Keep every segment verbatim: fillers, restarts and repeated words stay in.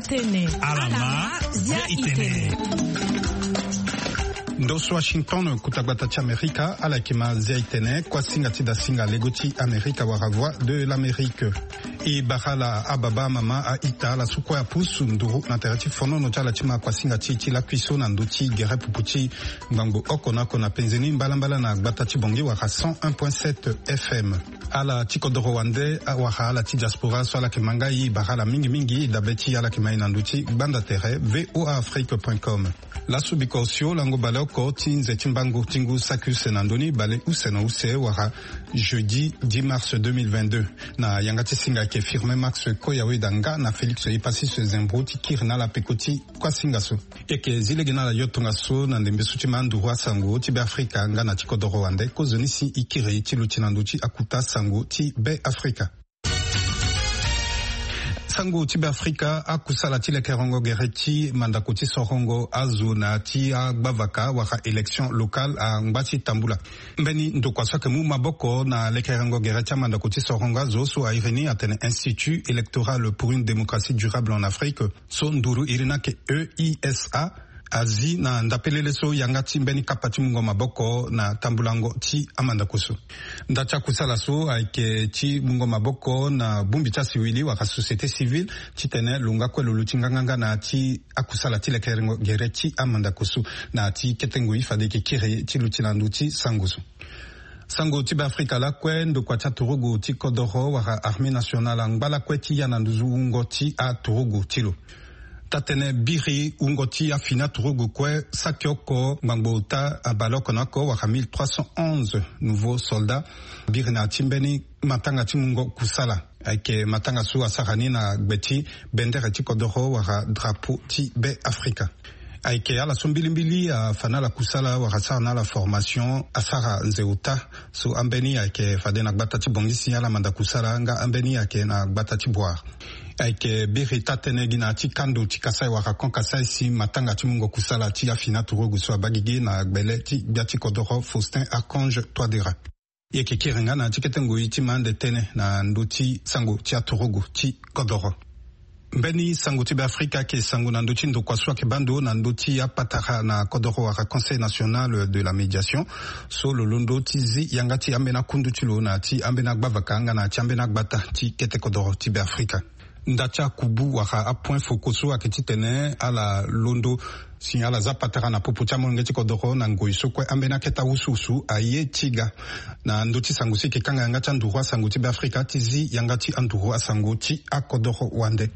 itene. Alama zia itene. Ndoso Washington kutagbata cha Amerika ala kima zia itene kwa singa tida singa legoti Amerika waravwa de l'Amérique. I bahala ababa mama a ita la sukwa ya pusu nduru na terati fono no chala chima kwa singa chichi la kuiso na nduchi gere pupuchi mbango oko na kona penzeni mbalambala na gbata chibongi waka cent un point sept F M. Ala chikodoro wande waka ala chi diaspora so ala kimanga i bahala mingi mingi dabeti ala kima inanduchi banda tere v o a afrique point com. La subikosio lango baloko tinze timbango tingu sakus nandoni bale usena use waka jeudi dix mars deux mille vingt-deux na yangati singa ke firme Max Koyawe danga na Felix Ipasi se zembruti kirna la pekoti kwa singaso eke zile gena la yotonga so na ndembe suti mandu wa sango ti be Afrika nga na tikodoro wande ko zonisi ikire ti lutinanduchi akuta sango ti be Afrika. Sango tibe Afrika akusala tile kerongo gereti mandakoti sorongo azu na ti agbavaka waka election locale a ngbati tambula. Mbeni ndokwa swake mu maboko na le kerongo gereti mandakoti sorongo azu so a ireni atene Institut électoral pour une démocratie durable en Afrique so nduru irina ke E I S A azi na ndapelele so yangati mbeni kapati mungo maboko na tambulango ti amanda kusu. Ndacha kusala so aike ti mungo maboko na bumbi cha siwili waka société civile ti tene lunga kwe lulutinganganga na ti akusala ti lekerengo gere ti amanda kusu na ti ketengo ifade ke kire ti lutinandu ti sangusu. Sango tibe Afrika la kwe ndo kwa cha turugu ti kodoro waka armée nationale ngbala kwe ti yananduzu ungo ti a turugu tilo. Tatene biri ungoti afina turugu kwe sakyoko mbangbota abaloko nako waka mille trois cent onze nouveaux soldats biri na timbeni matanga timungo kusala ake matanga su asarani na gbeti bendere ti kodoro waka drapeau ti be Afrika. Aike ala sombilimbili a fana la kusala waka sara na la formation asara nzeuta so ambeni aike fade na gbata ti bongisi ala manda kusala nga ambeni aike na gbata ti boire. Aike biri tatene gina ti kando ti kasai waka kon kasai si matanga ti mungo kusala ti afina turugu so abagigi na gbele ti biati kodoro Faustin Archange Toadera. Yeke kirenga na ti ketengo iti mande tene na nduti sango ti aturugu ti kodoro. Mbeni sango tibe Afrika ke sango na nduti ndo kwa swa ke bando na nduti ya patara na kodoro waka Conseil national de la médiation so lolondo tizi yangati ambena kundu tilo na ti ambena gbavakanga na ti ambena gbata ti kete kodoro tibe Afrika. Ndacha kubu waka a point fokoso akiti tene ala londo si ala zapatara na popo chamo ngeti kodoro na ngoiso kwe ambena keta ususu aye tiga na nduti sangusi ke kanga yangati andurwa sanguti be Afrika tizi yangati andurwa sanguti a kodoro wande.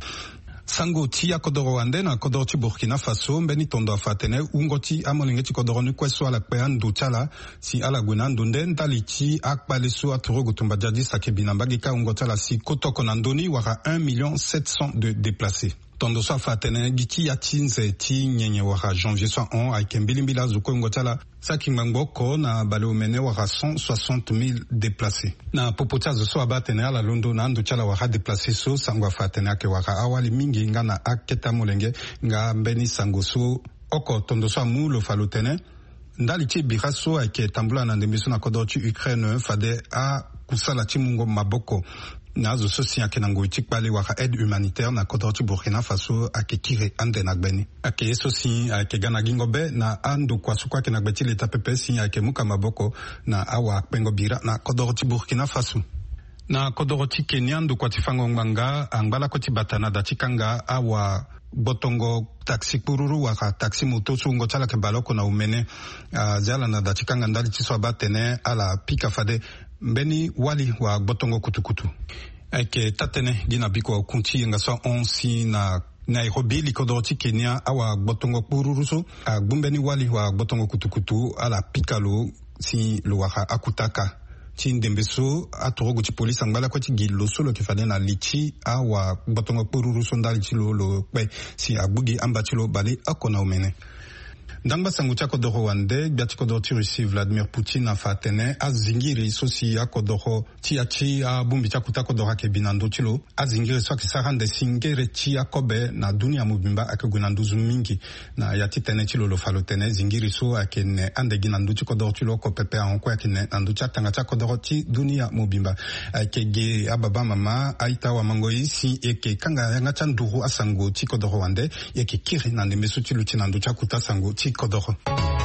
Sango ti ya kodoro wande na kodoro ti Burkina Faso mbeni tondo afatene ungoti amolinge ti kodoro ni kweso ala kwe andu chala si ala gwena ndunde ntali ti akpale so aturogu tumba jadi sake binambagika ungotala si kotoko na ndoni waka un million sept cents de déplacés. Tondo so afatene giti ya tinze ti nyenye waka janvier so on aike mbilimbila zuko ungotala saki mbangoko na bale umene waka cent soixante mille déplacés. Na popota zo so abatene ala londo na andu chala waka déplacés so sango afatene ake waka awali mingi nga na aketa molenge nga mbeni sango so oko tondo so amu lo falotene ndali ti bira so ake tambula na ndembe so na kodoro ti Ukraine fade a kusala ti mungo maboko na zo so si ake nango ti kpale waka aide humanitaire na kodoro ti Burkina Faso ake kire ande na gbeni ake so si ake gana gingo be na ando kwa so kwa ke na gbeti leta pepe si ake muka maboko na awa pengo bira na kodoro ti Burkina Faso. Na kodoro ti Kenya ndo kwa tifango nganga angbala ko ti batana da tikanga awa botongo taxi kururu waka taxi moto sungo chala ke baloko na umene uh, zala na da tikanga ndali ti so abatene ala pika fade mbeni wali wa botongo kutukutu ake tatene dina biko kunti nga so onsi na Nairobi likodoro ti Kenya awa botongo kururu so uh, bumbeni wali wa botongo kutukutu ala pikalo si lo waka akutaka ti ndembe so atorogo ti polisi angbala ko ti gilo so lo ke fade na lichi awa botongo kururu so ndali ti lo lo kpe si agbugi amba ti lo bale akona umene. Dangba sangu cha kodoro wande biati kodoro ti Russie Vladimir Poutine afa tene azingiri sosi ya kodoro ti achi a bumbi cha kuta kodoro ke binando tilo azingiri so ki sarande singere ti akobe na dunia mubimba akagunanduzu mingi na yati tene tilo lo falo tene zingiri so akene ande ginandu ti kodoro tilo ko pepe an ko akene nandu cha tanga cha kodoro ti dunia mubimba kege ababa mama aita wa mangoi si eke kanga yanga cha nduru asango ti kodoro wande yeke kiri nande mesu ti luti nandu cha kuta sango ti kodoro.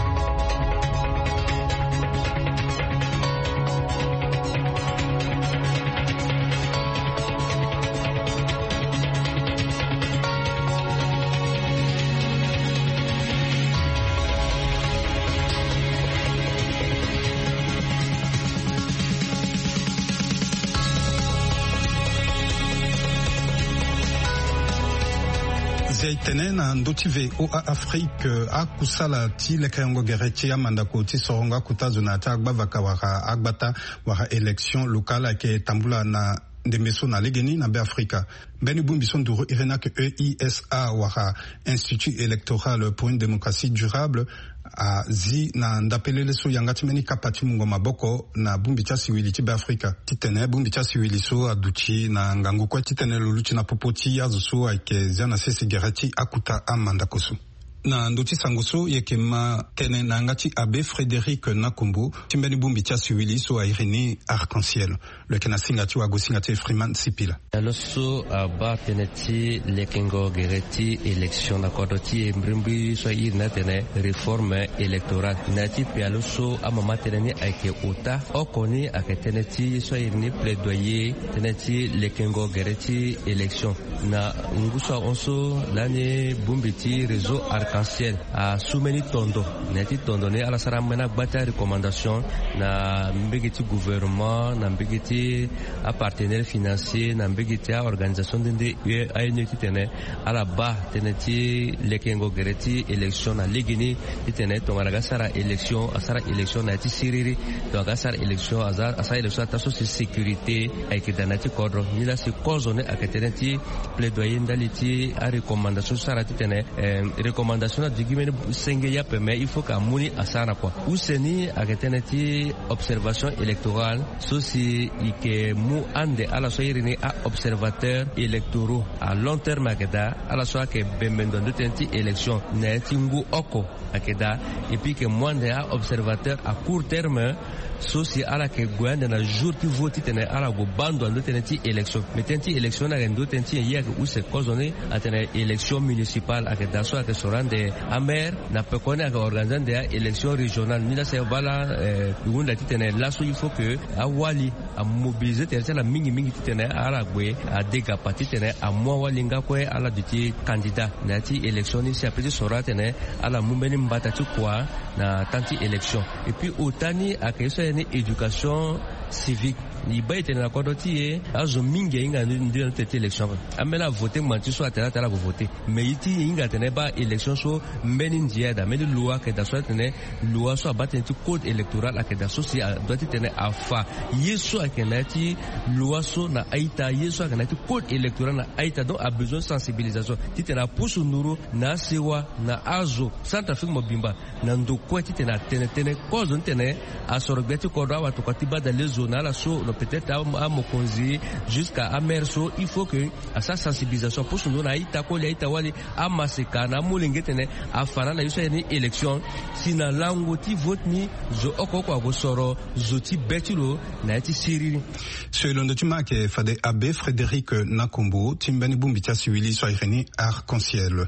Tene na ndotive o a Afrique a kusala ti lekayango gereti amanda ko ti soronga kutazo na ta agbavaka waka agbata waka élection locale ke tambula na ndemeso na legeni na be Afrika. Beni bumbi son duro irena ke E I S A waka Institut électoral pour une démocratie durable a zi na ndapelele so yangati meni kapati mungo maboko na bumbi cha siwili ti be Afrika. Titene bumbi cha siwili so aduchi na ngangu kwa titene luluchi na popoti azuso aike ziana sese gereti akuta amanda kosu. Na ndoti sangoso yeke ma tene na ngati abe Frédéric Nakumbu timbeni bumbi tia siwili so a Irénée Arc-en-Ciel le kena singati wa gosingati Freeman Sipila aloso aba teneti lekengo gereti election na kodoti mbrimbi so irna tene réforme électorale nati pe aloso amama teneni ake uta okoni ake teneti so irni plaidoyer teneti lekengo gereti election na nguso onso lani bumbi ti réseau Arc-en-Ciel a soumeni tondo neti tondo ne ala sara mena bata recommandation na mbegeti gouvernement na mbegeti a partenaire financier na mbegeti a organisation de ayoneti tene ala ba teneti lekengo gereti election na ligini tene to ngara sara election asara election na ti siriri to ga sara election azar asa election ta so sécurité ay ke danati kodro ni la si kozone aketeneti plaidoyer ndaliti a recommandation sara tene recommandation na digimene senge ya peme il faut qu'amuni asana quoi useni aketeneti observation électorale sosi ike mu ande ala so irini a observateur électoraux à long terme akeda ala so ke bembendo ndeti élection neti ngu oko akeda et puis que mwande a observateur à court terme sosi ala ke gwande na jour qui vote tene ala go bando ndeti élection metenti élection na ndo tenti ya ke use kozone atene élection municipale akeda so ke sorande amer na pekone aka organiser des élections régionales ni la se bala ngunda titene la so il faut que awali a mobiliser terre la mingi mingi titene ala gwe a dega parti tene a moi walinga ko ala duti candidat na ti élection ni se apesi sorate ne ala mumbeni mbata tu quoi na tanti élection et puis otani akaisa ni éducation civique ni baite na kodoti e azo mingi inga ndio tete élection amela voter manti so atela tela voter mais iti inga tene ba élection so mbeni ndia da meli loi que da so tene loi so abatenti code électoral a que da so si doit tene afa yeso akenati loi so na aita yeso akenati code électoral na aita donc a besoin de sensibilisation titena pusu nuru na sewa na azo santa fik mobimba na ndoko titena tene tene cause tene asorobeti kodo wa to katiba da les zones la so peut-être à Mokonzi jusqu'à Amerso il faut que à sa sensibilisation pour nous na ita ko le ita wali amaseka na mulingetene afana na yusa ni élection sina lango ti vote ni zo okoko ko soro zoti betilo na ti siriri selon le tuma ke fade abe Frédéric Nakumbu timbani bumbita siwili so Irénée Arc-en-Ciel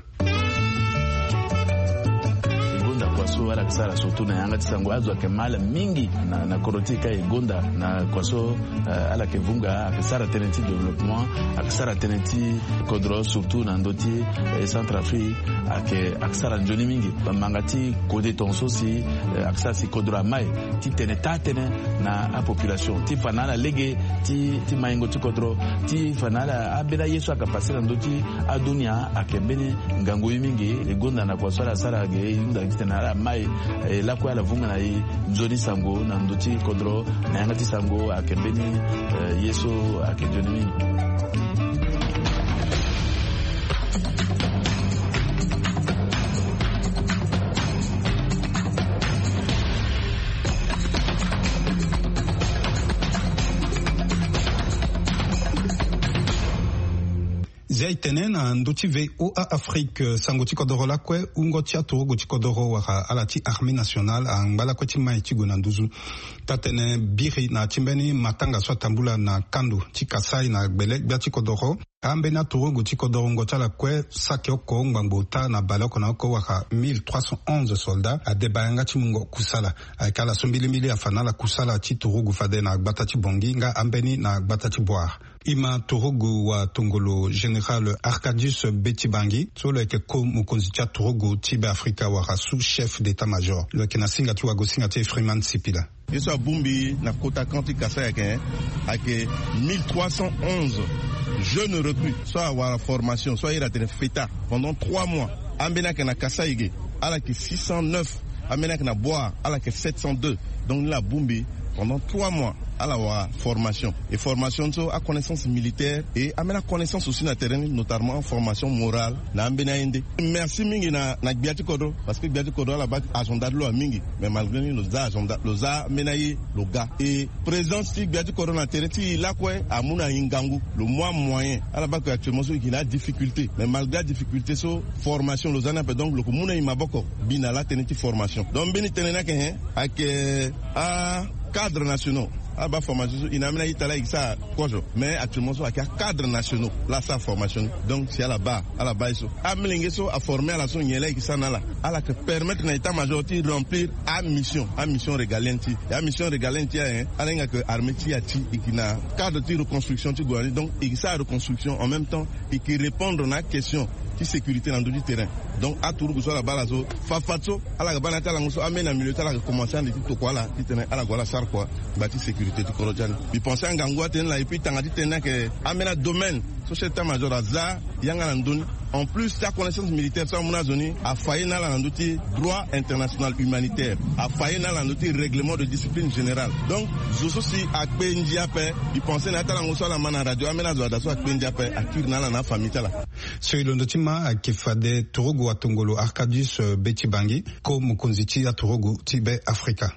kwaso wala kisara surtout na yanga tisango azwa kemala mingi na na korotika igonda na kwaso uh, ala kevunga akisara tenenti développement akisara tenenti kodro surtout na ndoti eh, Centrafrique ake akisara njoni mingi bamangati kode tonso si uh, akisara si kodro mai ti tene tatene na a population ti fanala lege ti ti maingo ti kodro ti fanala abela yesu akapasira ndoti adunia akembeni ngango mingi igonda na kwaso ala sara ge inda tena ala mai eh, la kwa la vunga na i nzoni sango na ndoti kodro na yangati sango akembeni eh, yeso akenjoni itene na ndoti ve o a Afrique sangoti kodoro la kwe ungoti aturugo tikodoro waka alati armée nationale a ngala kweti maitigo na nduzu tatene biri na timbeni matanga so tambula na kandu tikasai na gbele bia tikodoro ambe na turugo tikodoro ngota la kwe sake oko ngbangbo na baloko na oko waka mille trois cent onze soldats a debayanga timungo kusala akala sombili mili afanala kusala ti turugo fade na gbata ti bongi nga ambeni na gbata ti boar ima turugo wa tongolo général Arcadius Betibangi solo eke ko mukonzi tia turugo tibe Afrika waka sous-chef d'état-major lo ke na singa tu wago singa te Freeman Sipila yeso abumbi na kota kanti kasa yake ake mille trois cent onze jeunes recrues soit avoir formation soit ira tene feta pendant trois mois ambena ke na kasa yige ala ke six cent neuf ambena ke na bois ala ke sept cent deux donc la bumbi pendant trois mois à la formation et formation à connaissance militaire et à la connaissance aussi na terrain notamment formation morale na ambena inde merci mingi na na biati kodo parce que biati kodo la base agenda de loi mingi mais malgré nos agenda los a menayi le gars et présence si biati kodo na terrain ti la quoi amuna ingangu le mois moyen à la base actuellement so il a difficulté mais malgré la difficulté so formation los ana donc le muna imaboko binala teneti formation donc beni tenena ke ak a cadres nationaux ah bah formation il n'a même pas ça mais actuellement so avec cadres nationaux là sa formation donc c'est à la bas à la base so amlinge so a former à la son yele qui ça là à la que permettre na état major de remplir à mission à mission régalienne ti à mission régalienne ti hein alenga que armée ti ati ikina cadre de reconstruction ti gouvernement donc il ça reconstruction en même temps et qui répondre à question qui sécurité dans du terrain donc à tour so la balazo fafatso ala bana tala ngoso amena milieu tala commencer à dire to quoi là ti terrain ala gola sar quoi bâti sécurité ti korojani bi penser en gangwa ten la et puis tanga ti terrain que amena domaine société major aza yanga na ndoni en plus sa connaissance militaire ça mona zoni a failli na la ndoti droit international humanitaire a failli na la ndoti règlement de discipline générale donc zo si akpe ndiape bi penser na tala ngoso la mana radio amena zo daso akpe ndiape akir na la na famille tala sur le ndotima akifade turugo wa tongolo Arcadius Betibangi ko mukonzichi ya turugo tibe Afrika.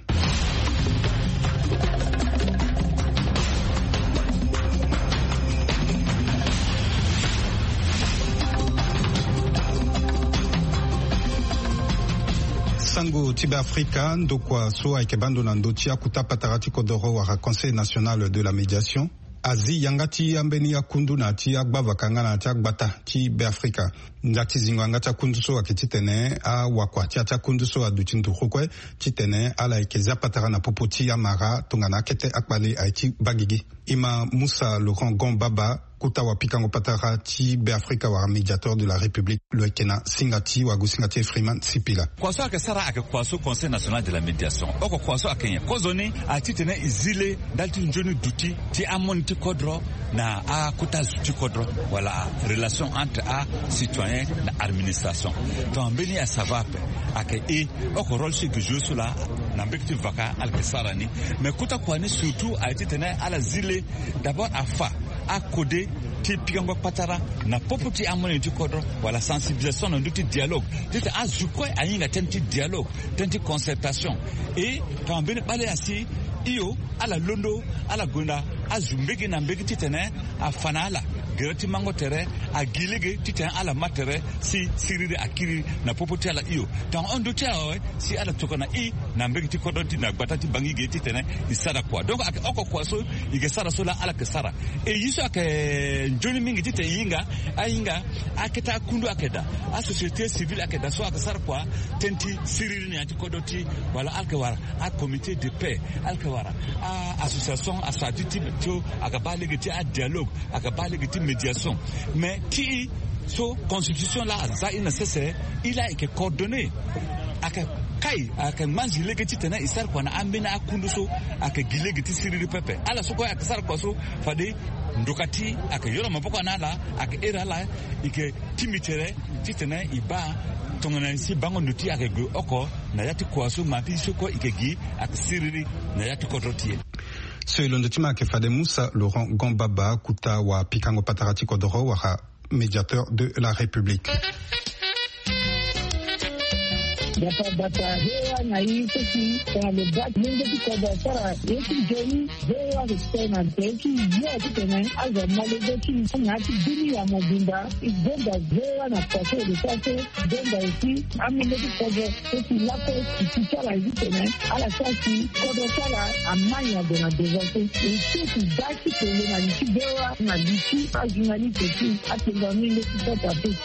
Sango tibe Afrika ndokwa so aikebando na ndotia kutapa tarati kodoro wa Conseil national de la médiation azi yangati ambeni ya kundu na ti agbava kanga na ti agbata ti be Afrika ndati zingo ngata kundu so akititene a wakwa ti ata kundu so adutindu khokwe titene ala ikezia patara na popoti ya mara tongana kete akpale aiti bagigi ima Moussa Laurent Gombaba kuta wa pikango patara ti be Afrika wa médiateur de la République le kena singati wa gusingati Freeman Sipila kwaso akasara akakwaso Conseil national de la médiation oko kwaso akenya kozoni atitene izile dalti njoni duti ti amonti kodro na a kuta zuti kodro wala relation entre a citoyen na administration to mbeni ya savape ake e oko role shi joue sur la na mbekti vaka alkesarani mais kuta kwani surtout atitene ala zile d'abord afa a codé ti pikango patara na popoti amone ti kodro wala sensibilisation na nduti dialogue tete azukoi ayinga tenti dialogue tenti concertation et tambene bale asi iyo ala londo ala gonda azumbegi na mbegi titene afanala gerati mango tere agilege titene ala matere si siride akiri na popoti ala iyo tan ondo tiawe si ala tokona i na mbegi ti kodonti na batati bangi ge titene isara kwa donc oko kwa so ige sara so la ala kesara e yiso ake njoni mingi tite yinga ayinga aketa kundu akeda a société civile akeda so akesara kwa tenti siride ni ati kodoti wala alkewara a comité de paix alkewara a association asatiti to akabalege ti a dialogue akabalege ti médiation mais qui so constitution là ça est nécessaire il a été coordonné aka kai aka manji legeti tena isar kwa na ambina akundu so aka gilegeti siriri pepe ala so kwa akasar kwa so fade ndokati aka yoro mapoko nala aka era la ike timitere titena iba tongana si bango nuti aka go oko na yati kwa so mapi so ko ikegi aka siriri na yati kodrotie Selon le tima ke fade Moussa Laurent Gombaba kuta wa pikango patarati kodoro wa médiateur de la République. data data hewa na hii sisi kwa le bat mingi kwa data yeki jeni hewa kutena teki yeki tena aza malezi na kidini ya mobimba igomba hewa na pato de pato bomba ici amile kwa sisi lapo kichara hivi tena ala sasi kwa sala amanya de na devote ici daki tele na kibewa na diki ajinali teki atengani le kwa tatu.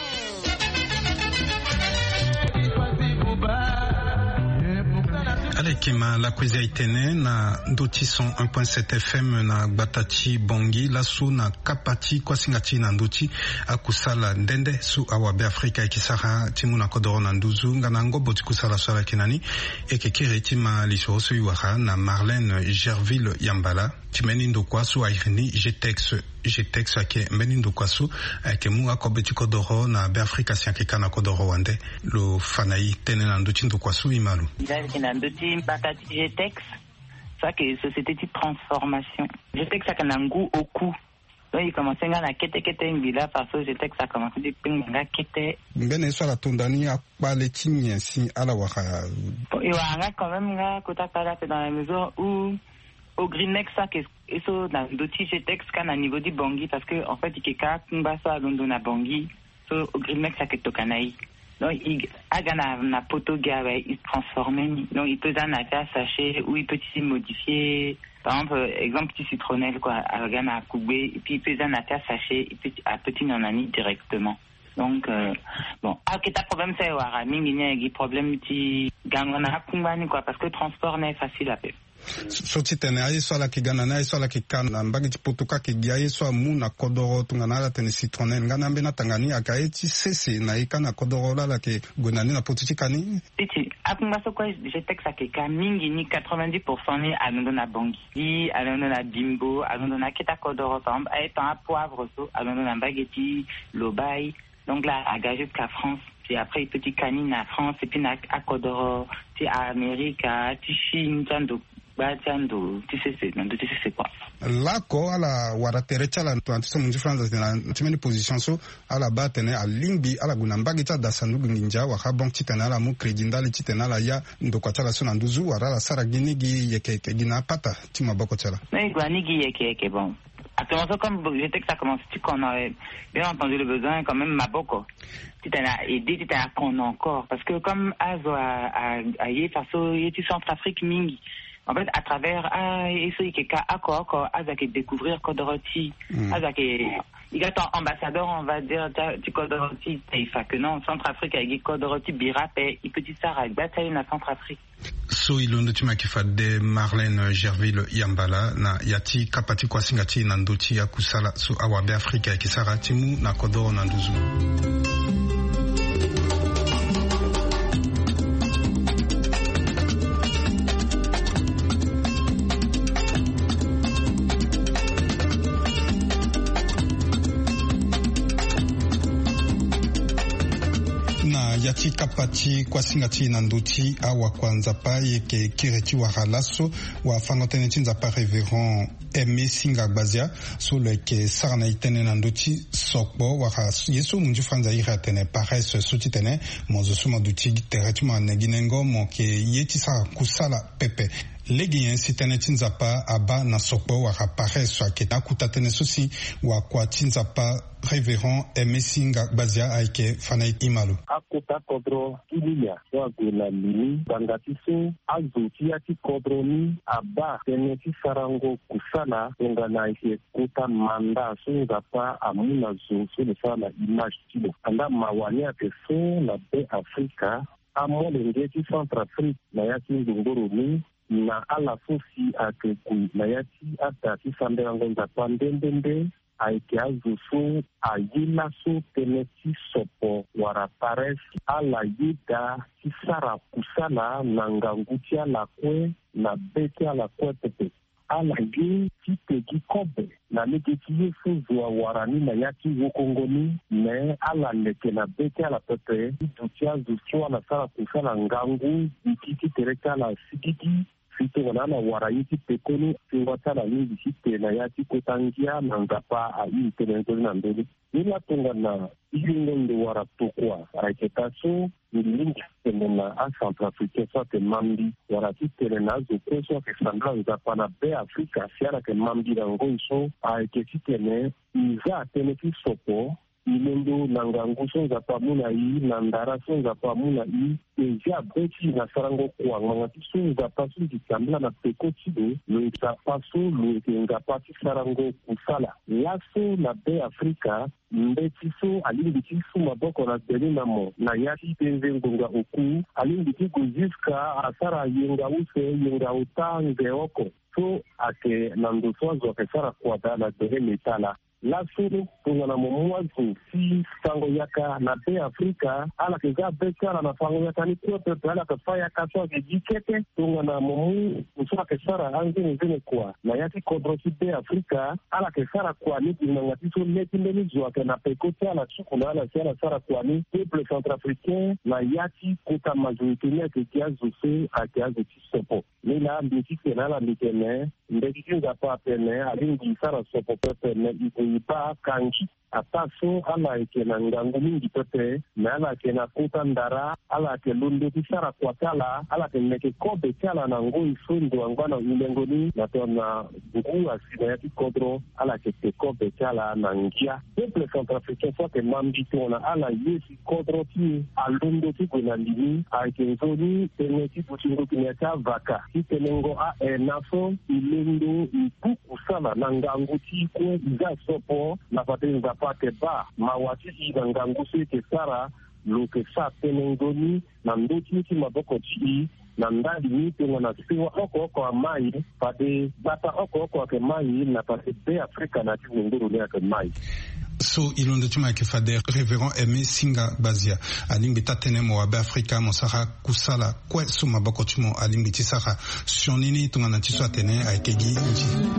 Alekima la kwezi itene na ndoti cent un point sept F M na Gbatachi Bongi lasu na kapati kwa singati na ndoti akusala ndende su awabe Afrika ikisara timu na kodoro na nduzu ngana ngobo tikusala swala kinani ekekere tima lishoso yuwaha na Marlène Gerville Yambala timeni ndokwasu airini Jetex Jetex ake mbeni ndokwasu ake mu akobe tikodoro na be Afrika siakeka na kodoro wande lo fanai tene na ndoti ndokwasu imalu na ndoti Bakati Jetex ça que société de transformation Jetex ça kana ngu oku donc il commençait ngana kete kete ngila parce que Jetex ça commencé de pinga kete mbene so la tondani akpale tinye si ala waka et wanga quand même nga kota kala dans la maison où au Greenex ça que eso na ndoti Jetex kana niveau di Bongi parce que en fait ikeka kumbasa londo na Bongi so au Greenex ça que tokanai. Donc, il a na poto gawe, il se transforme. Donc, il peut en faire sachet ou il peut s'y modifier. Par exemple, exemple petit citronnelle quoi, à gana koubé, et puis il peut en faire sachet, et puis à petit nanani directement. Donc, euh, bon, ah, que ta problème c'est wara, mingi n'y a problème ti gangana kumbani quoi, parce que le transport n'est facile à faire. Soti tene ayi swala ki gana na ayi swala ki kana mbagi chiputuka ki giayi swa mu na kodoro tungana la tene citronel ngana mbena tangani akaye ti sese na ika na kodoro la la ke gonani na potuti kani titi apunga soko Jetex akeka mingi ni quatre-vingt-dix pour cent ni alondo na Bongi alondo na Bimbo alondo na kita kodoro par exemple ayi tan poivre so alondo na mbageti lobai donc là à gage jusqu'à France puis après petit canine à France et puis na à kodoro ti à Amérique à ti Chine tando Batiando, tu sais c'est, tu sais c'est quoi. Là quoi la waraterecha la tuantiso munji France na timeni position so ala batene a limbi ala gunambagi ta dasandu nginja wa habon titana la mu credindali titana la ya ndokwa tala so na nduzu wara la sara ginigi yeke ke gina pata tima boko tala. Mais guanigi yeke yeke bon. Actuellement comme j'étais que ça commence tu qu'on aurait bien entendu le besoin quand même maboko. Titana aidé titana qu'on encore parce que comme azo a a yé faso yé Centrafrique mingi. En fait, à travers ah et ce qui est accord quoi, avec découvrir Kodoroti, avec il y a ton ambassadeur, on va dire du Kodoroti, il fait que non, Centrafrique avec Kodoroti Birapé, il peut dire ça avec bataille na Centrafrique. So ilondo tima kifade Marlène Gerville Yambala na yati kapati kwa singati na ndoti ya kusala so awabe Afrika kisara timu na Kodoro na nduzu. Yati kapati kwa singati na nduti awa kwanza pa yeke kireti wa halaso wa fangotene tinza pa reverend Aimé Singa Gbazia so leke sarana itene na nduti sokbo wa yeso munju franza ira tene pares suti tene mozo suma duti tereti ma neginengo moke yeti sa kusala pepe legi yensi tene tinzapa aba na sokbo wa rapare so aketa kutatene sosi wa kwa tinzapa Révérend Aimé Singa Gbazia aike fanai imalu akota kodro iliya wa gula lini bangatiso azuti ati kodro ni aba tene ti sarango kusala ngana ike kuta manda so ngapa amuna zo so le sala image tibo anda mawani ate so na be Afrika amo lengeti Centrafrique na yati ngongoro ni na ala fosi ake ku na yati ata ti samberango ngapa ndendende aike azusu ayila so teneti sopo warapares ala yida kisara kusala na nganguti ala kwe na bete ala kwe pepe ala ge kitegi kobe na neketi yesu zwa warani na yaki wokongoni me ala leke na bete ala pepe duti azusu ala sara kusala ngangu ikiki tereka ala sikiki fito na na warayiti pekoni tiwatala nyingi site na yati kotangia na ngapa a hii tenengoli na mbele nila tunga na ilingo ndo wara tukwa aiketaso nilingi tenena a Centrafrique sa te mambi warati tenena zo kweso ke sandra ngapa na be Afrika siara ke mambi na ngoiso aiketi tene iza teneki sopo ilendo nangangu sonza pamuna hii na ndara sonza pamuna hii eja beti na sarango kwa ngangati sonza pasu jitambila na peko chido luita pasu luitenga pati sarango kusala laso na be Afrika mbetiso alimbitisu maboko na delina mo na yati tenze ngonga oku alimbiti kuziska asara yenga use yenga utange oko so ake nandoswazo akesara kwa dala dele metala la suru tungana mumwazu si fango yaka na be Afrika ala keza beka na fango yaka ni kwa pepe ala kafaya kaswa kejikete tungana mumu usura kesara anzi nzine kwa na yati kodrosi be Afrika ala kesara kwa ni ngatiso leti mbeni zwa na pekote ala chuku na ala siara sara kwa ni peuple centrafricain na yati kuta majorité ke kiazu se a kiazu tisopo nila mbikike na ala mbikene mbekikinga pa pene alingi sara sopo pepe ne ipa kanji ataso ala ike na ngangu mingi pepe na ala ke na kuta ndara ala ke lundu tisara kwa tala ala ke neke kobe tala na ngoi sundu angwana ulengoni na tona buku asina yati kodro ala ke te kobe tala na ngia peuple centrafricain soit ke mambi tona ala yesi kodro ti alundu ti kuna lini aike nzoni tene ti puchingo kinyata vaka ti tenengo a enafo ilendo ipuku sana na ngangu ti kwe iza sopo na patenza pake ba mawatisi na ngangu seke sara loke sa tenengoni na ndoti niti maboko chi na ndali niti wana siwa oko oko wa mai pade bata oko oko wake mai na pade be Afrika na timu nguru lea ke mai. So ilondo tuma ke fader révérend Aimé Singa Bazia alimbi tatene mo abe Afrika mo sara kusala kwe so maboko tumo alimbi tisara sionini tungana tiso atene aikegi nji.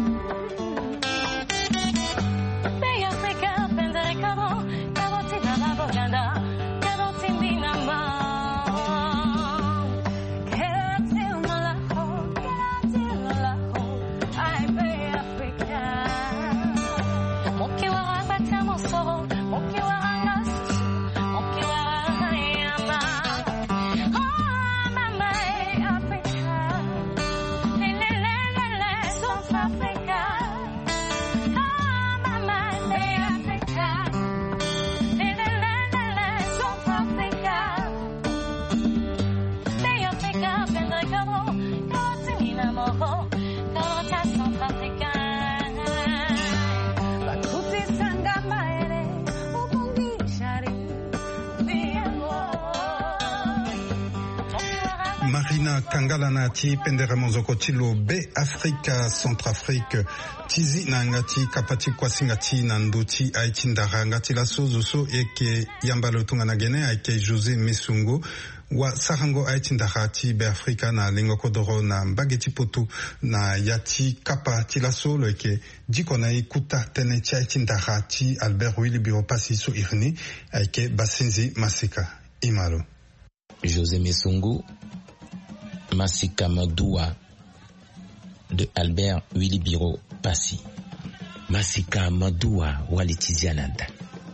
Marina Kangala nati pendera monzoko tilo be Afrika Centrafrique tizi na ngati kapati kwa singati na nduti aichindara ngati la sozo so eke yambalo tunga na gene ake José Mesungu wa sarango aichindara ti be Afrika na lengo kodoro na mbageti potu na yati kapa ti la solo eke diko na ikuta tene ti aichindara ti Albert Willy Biro Pasi so irni ake Basenzi Masika Imalo. José Mesungu Masika Madoua de Albert Willy Biro Pasi. Masika Madoua walitizia nanda.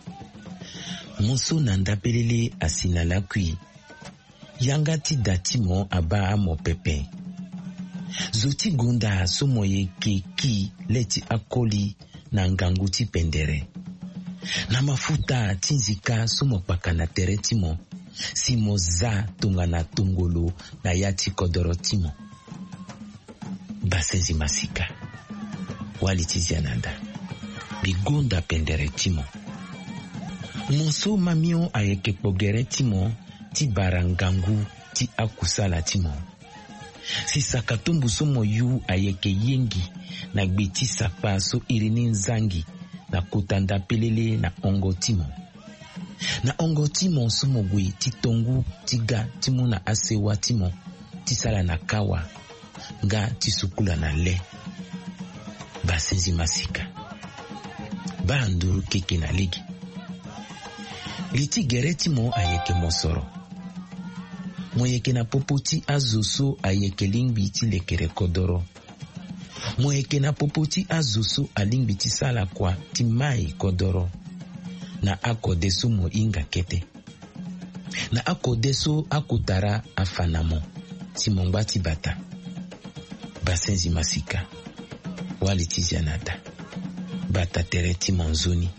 Monso nanda pelele asina lakui. Yangati datimo aba amo pepe. Zoti gunda somoye keki leti akoli na nganguti pendere. Na mafuta tinzika somo pakana teretimo. Simo za tunga na tungolo na yati kodoro timo. Basenzi Masika walitizia nanda bigonda pendere timo. Monso mamio ayeke pogere timo ti barangangu ti akusala timo. Si sakatumbu somo yu ayeke yengi na gbeti sapa so irini nzangi na kutanda pelele na ongo timo. Na ongo timo somo gwe ti tongu tiga timo na asewa timo ti sala na kawa nga ti sukula na le. Basenzi Masika ba nduru keke na ligi. Liti gere timo ayeke mosoro. moyeke na popo ti azo so ayeke lingbi ti lekere kodoro. Moyeke na popo ti azo so alingbi ti sala kwa ti mai kodoro. Na akode so mo inga kete. Na akode so akutara afanamo ti mongba ti bata. Basenzi masika. Wali ti zianata. Bata tere ti monzoni.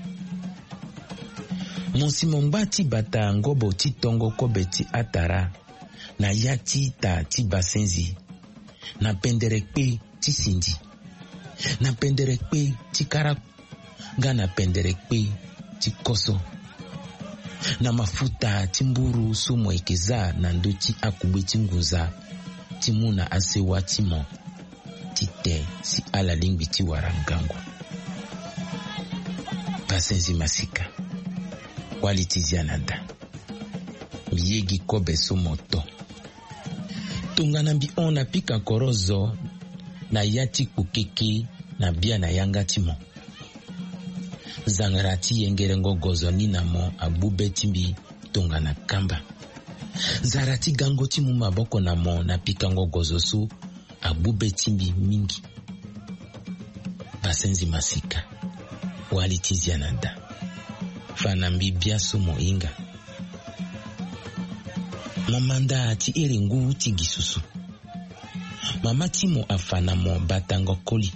Monsi mongba ti bata ngobo ti tongo kobe ti atara. Na ya ti ta ti basenzi. Na pendere kpe ti sindi. Na pendere kpe ti kara. Ga na pendere kpe ti koso. Na mafuta ti mburu so mo ekeza na ndo ti akube ti nguza. Ti muna asewa ti mo. Ti te si ala lingbi ti warangangu. Basenzi masika. Wali ti zianada. Miyegi kobe so moto. Tungana bi ona pika korozo. Na yati kukeke na bia na yanga ti mo. Zangarati yengerengo gozo ni na mo abube timbi tungana kamba. Zarati gango ti mu maboko na mo na pikango gozo so abube timbi mingi. Basenzi masika. Wali ti zianada. Fanambi biaso mo inga. Mamanda ti erengu ti gisusu. Mama timo afanamo batango koli.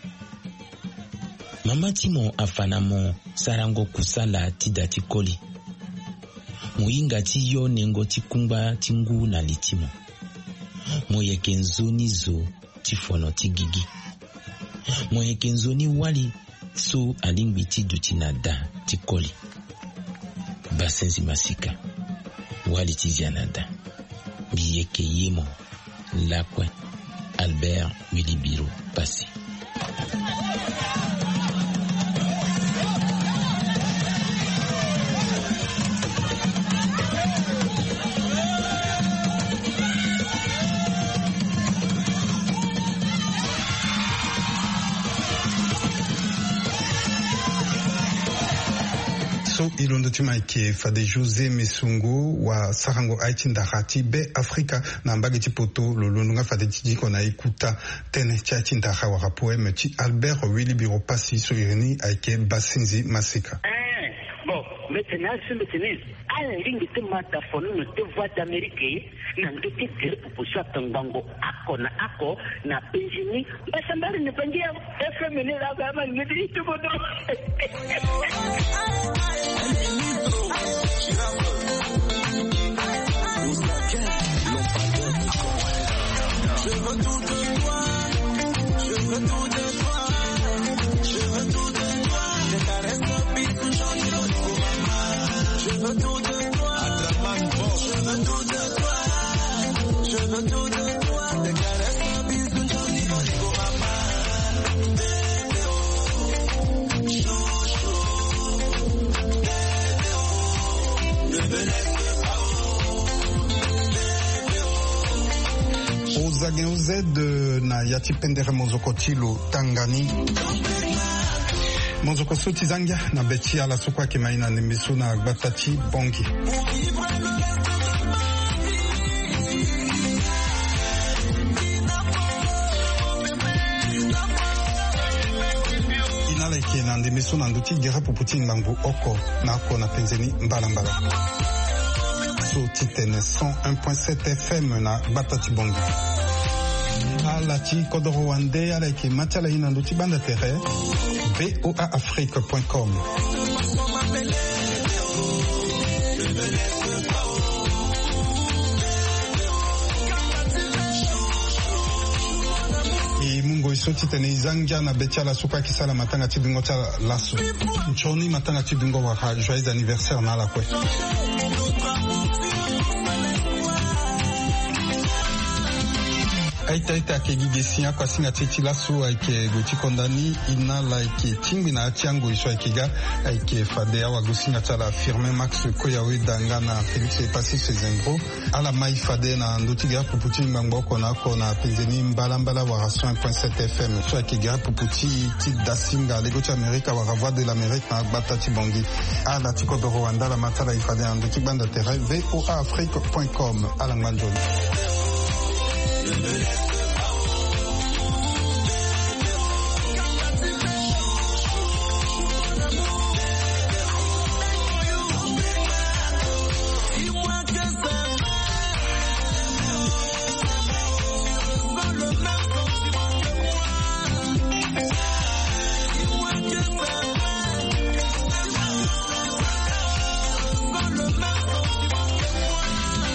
Mama timo afanamo sarango kusala ti dati koli. Muinga ti yo nengo ti kumba ti ngu na litimo. Moyeke nzoni zo ti fono ti gigi. Moyeke nzoni wali so alingbi ti duti na da ti koli. Basenzi masika. Wali ti zianada. Biyeke yemo. Lakwe. Albert Wilibiro Passy. So ilondo timaike fade Jose Mesungu wa sarango aiti ndarati be Afrika na mbagi tipoto lolondo nga fade tijiko na ikuta tene chachi ndara wa poeme ti Albert Wilibiro Passy so irini aike Basenzi masika. Eh, bon, maintenant ce maintenant à la ligne de mata fono no te voix d'Amérique na ndote tere proposition tangango ako na ako na Benjini basambari ne bangia F M ne la gama ngidi to bodo. Je veux tout de toi, je veux tout de toi, je veux tout de toi, je caresse le beat, j'en ai au mama. Je veux tout de toi, je veux tout de toi, je veux tout de toi, je caresse le beat, j'en ai au mama. Bébé oh, chou chou, bébé oh, ne me laisse pas oh. Ozageuze de na yati pendere mozoko tilo tangani. Mozoko soti zangia na beti ala sukwa kemaina nemisu na batati bongi. Inala ike na nemisu na nduti gira puputi mbangu oko na ako na penzeni mbala mbala. So titene cent un point sept F M na batati bongi. Ala ti kodoro wande ala ike matala ina nduti banda tere voa afrique point com. I mungo isoti tene izangia na betia la suka kisala matanga tidingo cha laso. Nchoni matanga tidingo waka joyeux anniversaire na la kwe. aita ita ke gigesia kwa singa titila su aike goti kondani ina like tingwi na tiango iso aikiga aike fadea wa gusinga tala firme Max Koyawe dangana Felix Epasi Sezengro ala mai fade na ndotiga puputi mbangoko na kona penzeni mbala mbala wa ration point sept F M so aikiga puputi ti dasinga legoti Amerika wa voix de l'Amérique na gbata ti bongi ala tiko do Rwanda la matala ifade na ndotik banda terre voa afrique point com ala ngwanjoni.